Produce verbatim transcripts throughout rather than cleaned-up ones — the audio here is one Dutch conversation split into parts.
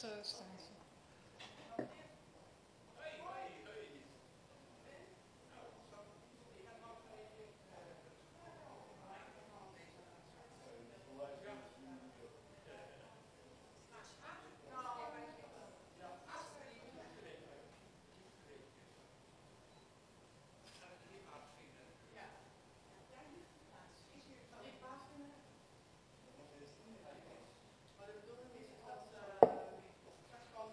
uh, staat ze. Maar de bedoeling is dat uh, straks kwam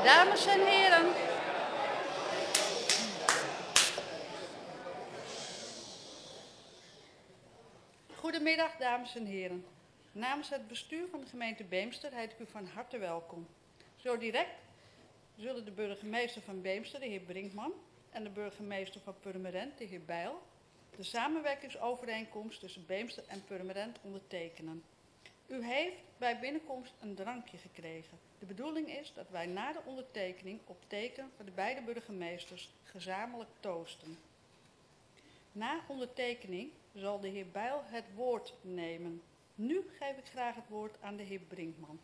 Dames en heren. Goedemiddag, dames en heren. Namens het bestuur van de gemeente Beemster heet ik u van harte welkom. Zo direct zullen de burgemeester van Beemster, de heer Brinkman, en de burgemeester van Purmerend, de heer Bijl, de samenwerkingsovereenkomst tussen Beemster en Purmerend ondertekenen. U heeft bij binnenkomst een drankje gekregen. De bedoeling is dat wij na de ondertekening op teken van de beide burgemeesters gezamenlijk toosten. Na ondertekening zal de heer Bijl het woord nemen. Nu geef ik graag het woord aan de heer Brinkman.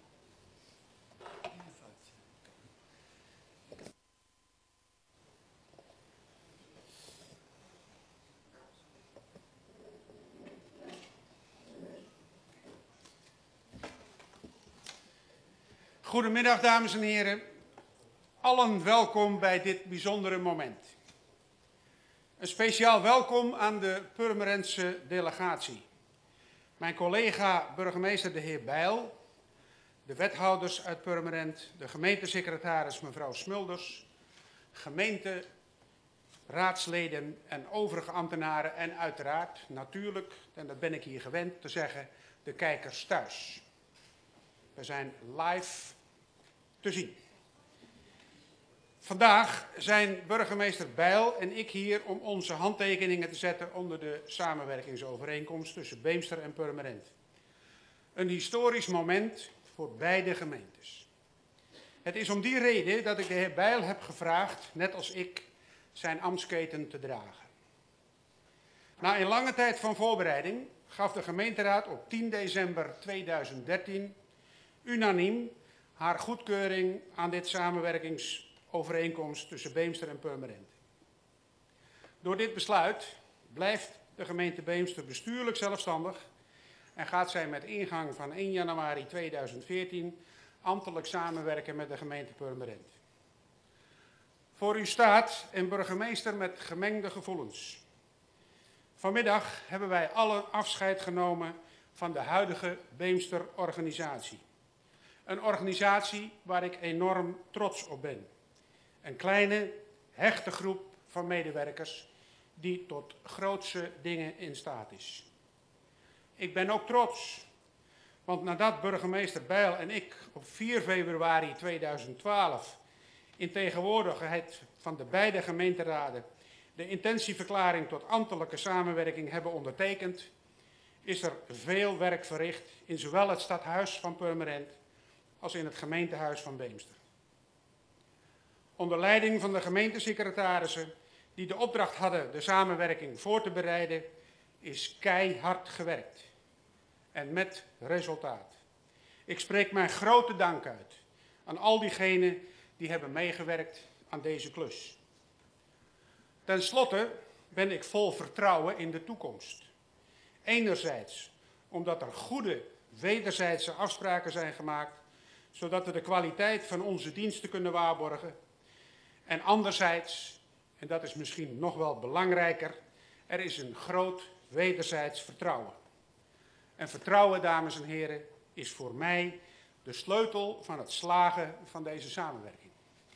Goedemiddag, dames en heren. Allen welkom bij dit bijzondere moment. Een speciaal welkom aan de Purmerendse delegatie. Mijn collega burgemeester de heer Bijl, de wethouders uit Purmerend, de gemeentesecretaris mevrouw Smulders, gemeenteraadsleden en overige ambtenaren en uiteraard natuurlijk, en dat ben ik hier gewend te zeggen, de kijkers thuis. We zijn live te zien. Vandaag zijn burgemeester Bijl en ik hier om onze handtekeningen te zetten onder de samenwerkingsovereenkomst tussen Beemster en Purmerend. Een historisch moment voor beide gemeentes. Het is om die reden dat ik de heer Bijl heb gevraagd, net als ik, zijn ambtsketen te dragen. Na een lange tijd van voorbereiding gaf de gemeenteraad op tien december tweeduizend dertien unaniem haar goedkeuring aan dit samenwerkingsovereenkomst tussen Beemster en Purmerend. Door dit besluit blijft de gemeente Beemster bestuurlijk zelfstandig en gaat zij met ingang van één januari tweeduizend veertien ambtelijk samenwerken met de gemeente Purmerend. Voor u staat een burgemeester met gemengde gevoelens. Vanmiddag hebben wij allen afscheid genomen van de huidige Beemster-organisatie. Een organisatie waar ik enorm trots op ben. Een kleine, hechte groep van medewerkers die tot grootse dingen in staat is. Ik ben ook trots, want nadat burgemeester Bijl en ik op vier februari tweeduizend twaalf in tegenwoordigheid van de beide gemeenteraden de intentieverklaring tot ambtelijke samenwerking hebben ondertekend, is er veel werk verricht in zowel het stadhuis van Purmerend als in het gemeentehuis van Beemster. Onder leiding van de gemeentesecretarissen die de opdracht hadden de samenwerking voor te bereiden, is keihard gewerkt. En met resultaat. Ik spreek mijn grote dank uit aan al diegenen die hebben meegewerkt aan deze klus. Ten slotte ben ik vol vertrouwen in de toekomst. Enerzijds omdat er goede wederzijdse afspraken zijn gemaakt, zodat we de kwaliteit van onze diensten kunnen waarborgen. En anderzijds, en dat is misschien nog wel belangrijker, er is een groot wederzijds vertrouwen. En vertrouwen, dames en heren, is voor mij de sleutel van het slagen van deze samenwerking.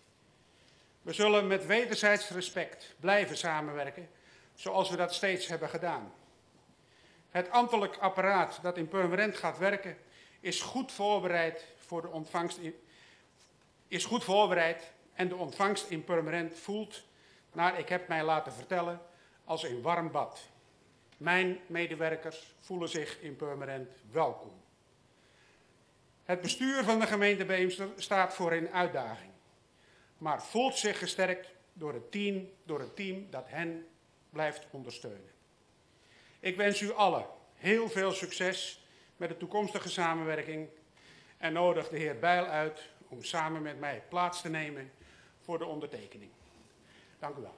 We zullen met wederzijds respect blijven samenwerken, zoals we dat steeds hebben gedaan. Het ambtelijk apparaat dat in Purmerend gaat werken, is goed voorbereid voor de ontvangst in, is goed voorbereid en de ontvangst in Purmerend voelt, naar ik heb mij laten vertellen, als een warm bad. Mijn medewerkers voelen zich in Purmerend welkom. Het bestuur van de gemeente Beemster staat voor een uitdaging, maar voelt zich gesterkt door het team, door het team dat hen blijft ondersteunen. Ik wens u allen heel veel succes met de toekomstige samenwerking en nodig de heer Bijl uit om samen met mij plaats te nemen voor de ondertekening. Dank u wel.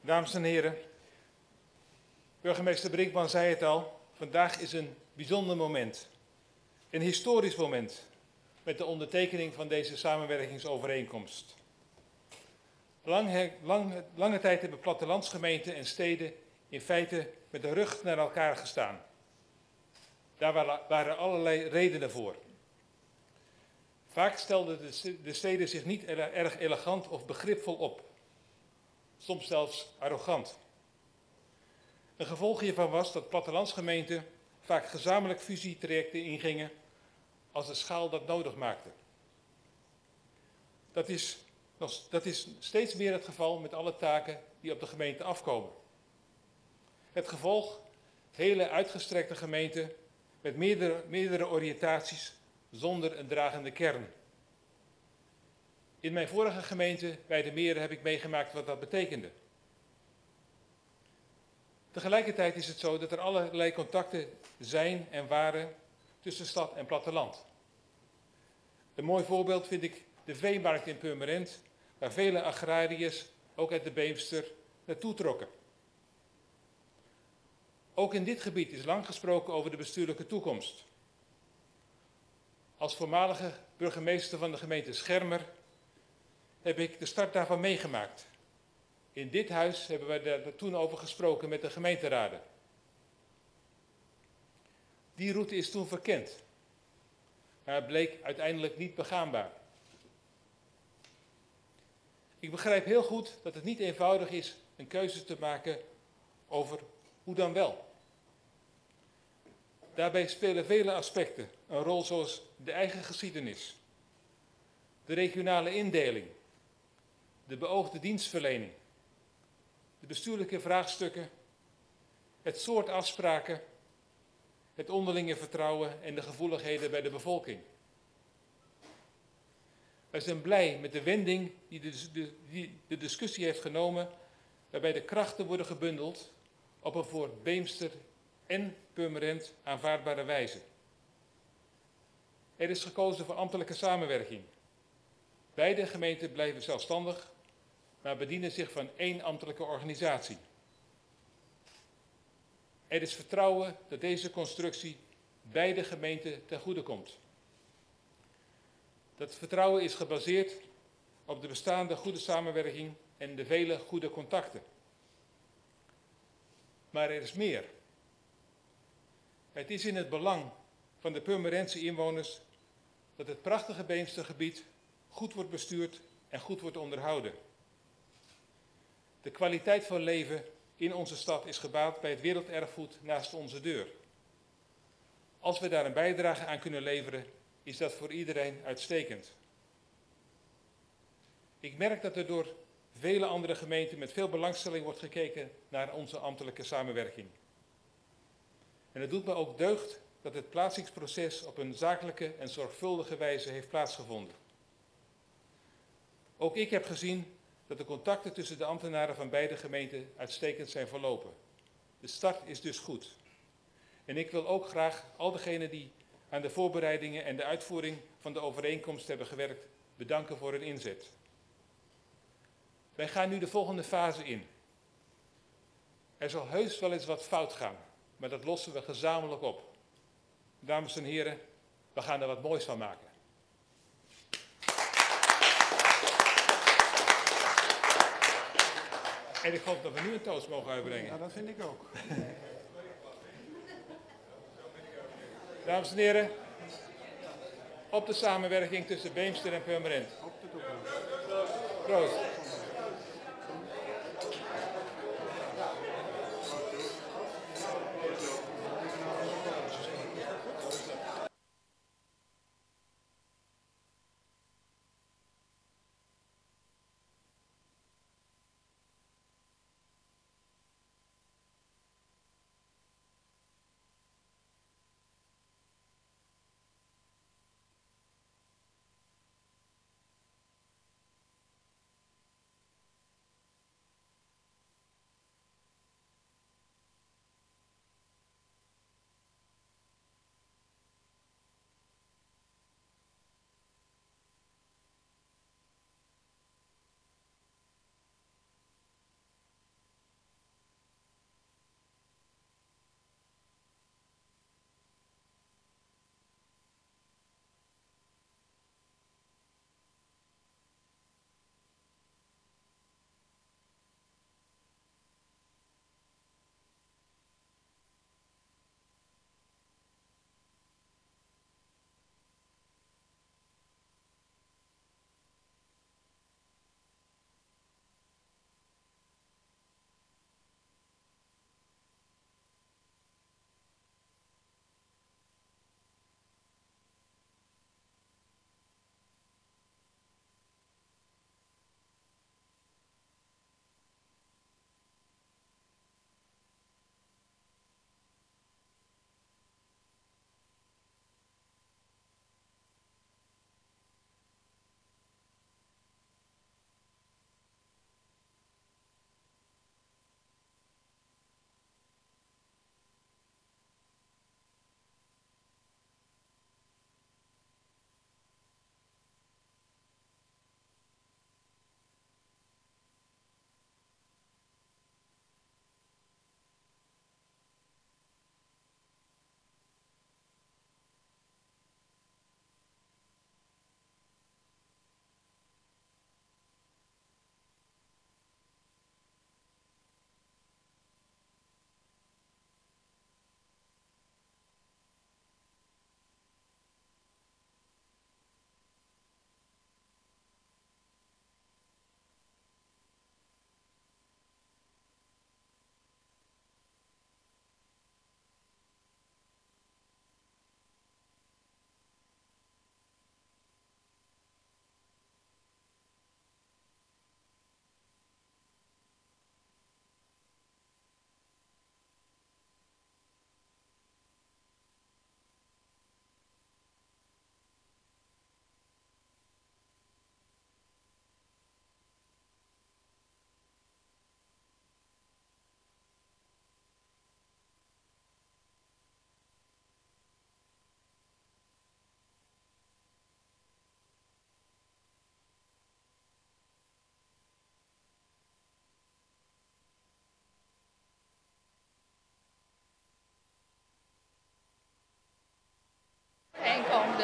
Dames en heren, burgemeester Brinkman zei het al, vandaag is een bijzonder moment. Een historisch moment met de ondertekening van deze samenwerkingsovereenkomst. Lang, lang, lange tijd hebben plattelandsgemeenten en steden in feite met de rug naar elkaar gestaan. Daar waren allerlei redenen voor. Vaak stelden de steden zich niet erg elegant of begripvol op. Soms zelfs arrogant. Een gevolg hiervan was dat plattelandsgemeenten vaak gezamenlijk fusietrajecten ingingen als de schaal dat nodig maakte. Dat is, dat is steeds meer het geval met alle taken die op de gemeente afkomen. Het gevolg, hele uitgestrekte gemeenten met meerdere, meerdere oriëntaties zonder een dragende kern. In mijn vorige gemeente, bij de Meren, heb ik meegemaakt wat dat betekende. Tegelijkertijd is het zo dat er allerlei contacten zijn en waren tussen stad en platteland. Een mooi voorbeeld vind ik de veemarkt in Purmerend, waar vele agrariërs, ook uit de Beemster, naartoe trokken. Ook in dit gebied is lang gesproken over de bestuurlijke toekomst. Als voormalige burgemeester van de gemeente Schermer heb ik de start daarvan meegemaakt. In dit huis hebben wij daar toen over gesproken met de gemeenteraden. Die route is toen verkend, maar bleek uiteindelijk niet begaanbaar. Ik begrijp heel goed dat het niet eenvoudig is een keuze te maken over hoe dan wel. Daarbij spelen vele aspecten een rol, zoals de eigen geschiedenis, de regionale indeling, de beoogde dienstverlening, de bestuurlijke vraagstukken, het soort afspraken, het onderlinge vertrouwen en de gevoeligheden bij de bevolking. Wij zijn blij met de wending die de, de, die de discussie heeft genomen, waarbij de krachten worden gebundeld op een voor Beemster en Purmerend aanvaardbare wijze. Er is gekozen voor ambtelijke samenwerking. Beide gemeenten blijven zelfstandig, maar bedienen zich van één ambtelijke organisatie. Er is vertrouwen dat deze constructie beide gemeenten ten goede komt. Dat vertrouwen is gebaseerd op de bestaande goede samenwerking en de vele goede contacten. Maar er is meer. Het is in het belang van de Purmerendse inwoners dat het prachtige Beemstergebied goed wordt bestuurd en goed wordt onderhouden. De kwaliteit van leven in onze stad is gebaat bij het werelderfgoed naast onze deur. Als we daar een bijdrage aan kunnen leveren, is dat voor iedereen uitstekend. Ik merk dat er door vele andere gemeenten met veel belangstelling wordt gekeken naar onze ambtelijke samenwerking. En het doet me ook deugd dat het plaatsingsproces op een zakelijke en zorgvuldige wijze heeft plaatsgevonden. Ook ik heb gezien dat de contacten tussen de ambtenaren van beide gemeenten uitstekend zijn verlopen. De start is dus goed. En ik wil ook graag al degenen die aan de voorbereidingen en de uitvoering van de overeenkomst hebben gewerkt, bedanken voor hun inzet. Wij gaan nu de volgende fase in. Er zal heus wel eens wat fout gaan, maar dat lossen we gezamenlijk op. Dames en heren, we gaan er wat moois van maken. En ik hoop dat we nu een toast mogen uitbrengen. Ja, dat vind ik ook. Dames en heren, op de samenwerking tussen Beemster en Purmerend. Op de toekomst. Proost.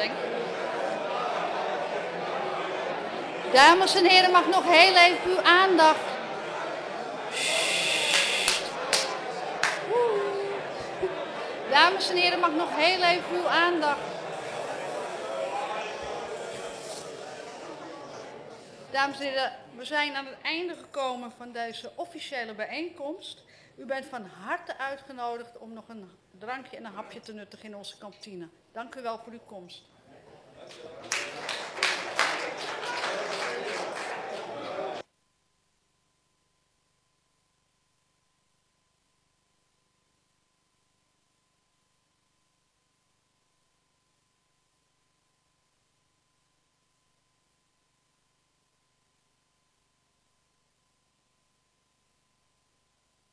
schenkt. Dames en heren, mag nog heel even uw aandacht. Dames en heren, mag nog heel even uw aandacht. Dames en heren, we zijn aan het einde gekomen van deze officiële bijeenkomst. U bent van harte uitgenodigd om nog een drankje en een hapje te nuttigen in onze kantine. Dank u wel voor uw komst.